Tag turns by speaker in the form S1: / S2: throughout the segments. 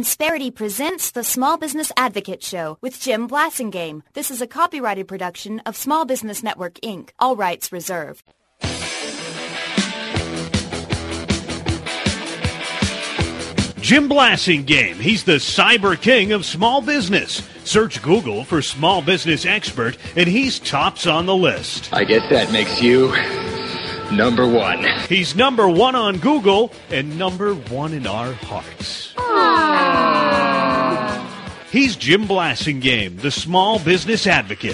S1: Insperity presents the Small Business Advocate Show with Jim Blasingame. This is a copyrighted production of Small Business Network, Inc., all rights reserved.
S2: Jim Blasingame, he's the cyber king of small business. Search Google for small business expert, and he's tops on the list.
S3: I guess that makes you number one.
S2: He's number one on Google and number one in our hearts. He's Jim Blasingame, the small business advocate.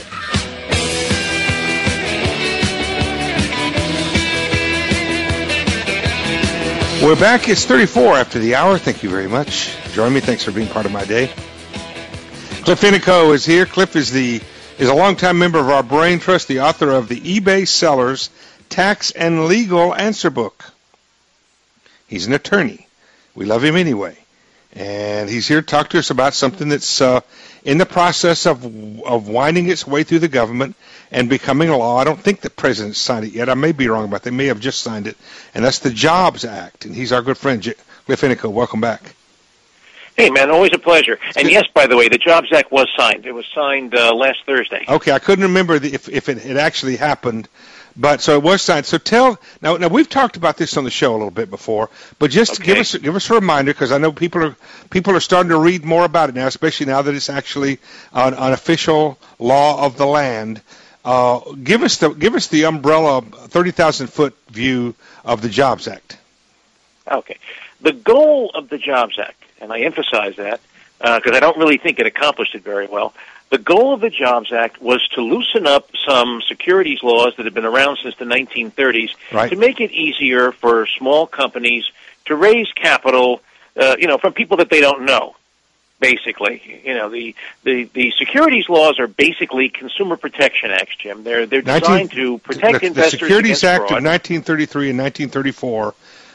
S4: We're back. It's 34 after the hour. Thank you very much. Join me. Thanks for being part of my day. Cliff Inico is here. Cliff is a longtime member of our Brain Trust, the author of the eBay Sellers Tax and Legal Answer Book. He's an attorney. We love him anyway. And he's here to talk to us about something that's in the process of winding its way through the government and becoming a law. I don't think the president signed it yet. I may be wrong about that. They may have just signed it. And that's the Jobs Act. And he's our good friend, Cliff Inico. Welcome back.
S5: Hey, man, always a pleasure. And yes, by the way, the Jobs Act was signed. It was signed last Thursday.
S4: Okay, I couldn't remember if it had actually happened. But so it was signed. So now we've talked about this on the show a little bit before, but just give us a reminder, because I know people are starting to read more about it now, especially now that it's actually an official law of the land. Give us the umbrella 30,000-foot view of the Jobs Act. Okay,
S5: the goal of the Jobs Act, and I emphasize that because I don't really think it accomplished it very well. The goal of the Jobs Act was to loosen up some securities laws that have been around since the 1930s to make it easier for small companies to raise capital, from people that they don't know. Basically, the securities laws are basically consumer protection acts, Jim. They're designed to protect investors.
S4: The Securities Act
S5: fraud.
S4: of 1933 and 1934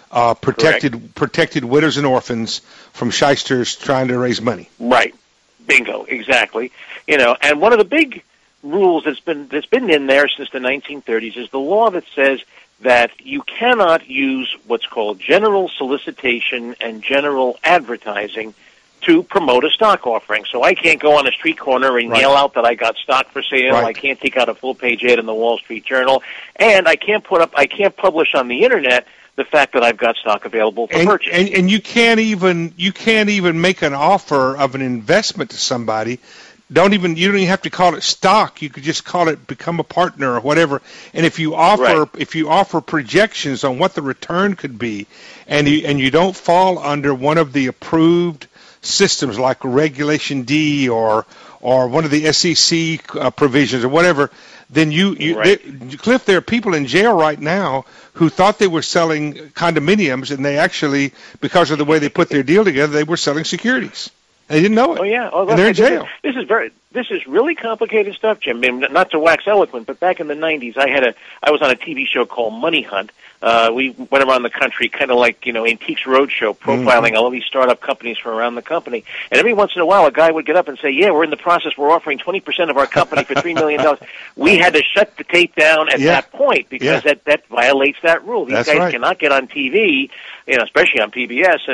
S4: protected widows and orphans from shysters trying to raise money.
S5: Right. Bingo, exactly. And one of the big rules that's been in there since the 1930s is the law that says that you cannot use what's called general solicitation and general advertising to promote a stock offering. So I can't go on a street corner and yell out that I got stock for sale. I can't take out a full-page ad in the Wall Street Journal, and I can't publish on the internet the fact that I've got stock available for purchase.
S4: And you can't even make an offer of an investment to somebody. You don't even have to call it stock. You could just call it become a partner or whatever. And if you offer projections on what the return could be, and you don't fall under one of the approved systems like Regulation D or one of the SEC provisions or whatever, then Cliff, there are people in jail right now who thought they were selling condominiums, and they actually, because of the way they put their deal together, they were selling securities. They didn't know it.
S5: Oh yeah,
S4: and they're in jail.
S5: This is really complicated stuff, Jim. I mean, not to wax eloquent, but back in the 90s, I was on a TV show called Money Hunt. We went around the country, kind of like Antiques Roadshow, profiling all these startup companies from around the company. And every once in a while, a guy would get up and say, "Yeah, we're in the process. We're offering 20% of our company for $3 million." We had to shut the tape down at that point because that violates that rule. These guys cannot get on TV, especially on PBS,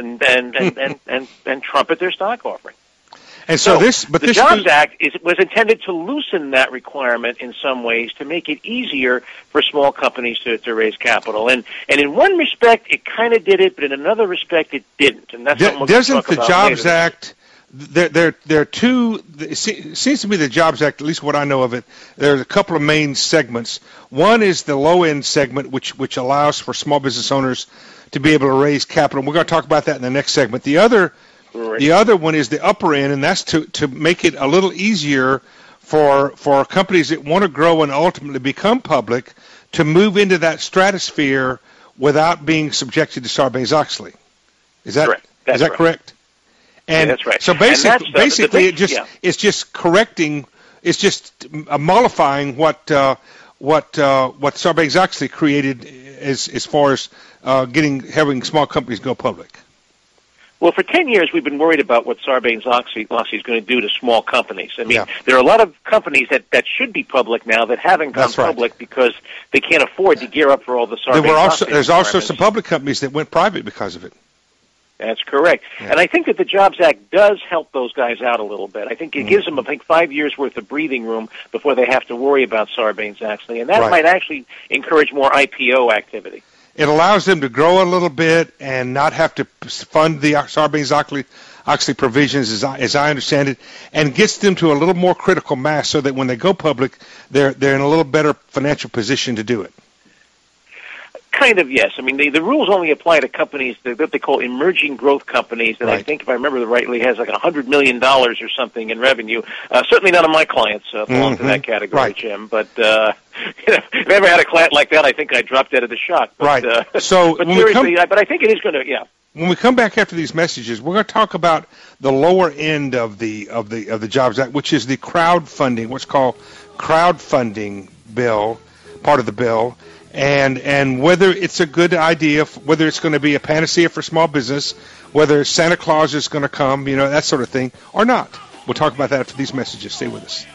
S5: and trumpet their stock offering.
S4: And so
S5: the Jobs Act was intended to loosen that requirement in some ways to make it easier for small companies to raise capital. And in one respect, it kind of did it, but in another respect, it didn't. And that's something we'll talk about
S4: Jobs
S5: later.
S4: Act? There are two. It seems to me the Jobs Act, at least what I know of it, there's a couple of main segments. One is the low end segment, which allows for small business owners to be able to raise capital. We're going to talk about that in the next segment. The other one is the upper end, and that's to make it a little easier for companies that want to grow and ultimately become public to move into that stratosphere without being subjected to Sarbanes-Oxley. Is that correct? And
S5: that's right.
S4: So basically, it's just correcting. It's just mollifying what Sarbanes-Oxley created as far as having small companies go public.
S5: Well, for 10 years, we've been worried about what Sarbanes-Oxley is going to do to small companies. I mean, there are a lot of companies that should be public now that haven't gone public because they can't afford to gear up for all the Sarbanes-Oxley
S4: There's also some public companies that went private because of it.
S5: That's correct.
S4: Yeah.
S5: And I think that the Jobs Act does help those guys out a little bit. I think it gives them, 5 years worth of breathing room before they have to worry about Sarbanes-Oxley. And that might actually encourage more IPO activity.
S4: It allows them to grow a little bit and not have to fund the Sarbanes-Oxley provisions, as I understand it, and gets them to a little more critical mass so that when they go public, they're in a little better financial position to do it.
S5: Kind of, yes. I mean, the rules only apply to companies that they call emerging growth companies, and I think, if I remember rightly, has like $100 million or something in revenue. Certainly none of my clients belong to that category, Jim. But if I ever had a client like that, I think I dropped dead of the shock. But,
S4: So,
S5: but seriously, but I think it is going to,
S4: When we come back after these messages, we're going to talk about the lower end of the Jobs Act, which is the crowdfunding, what's called crowdfunding bill, part of the bill. And whether it's a good idea, whether it's going to be a panacea for small business, whether Santa Claus is going to come, that sort of thing, or not. We'll talk about that after these messages. Stay with us.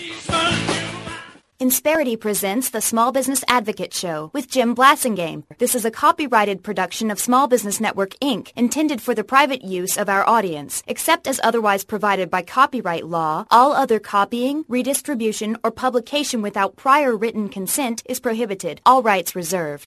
S1: Insperity presents the Small Business Advocate Show with Jim Blasingame. This is a copyrighted production of Small Business Network, Inc., intended for the private use of our audience. Except as otherwise provided by copyright law, all other copying, redistribution, or publication without prior written consent is prohibited. All rights reserved.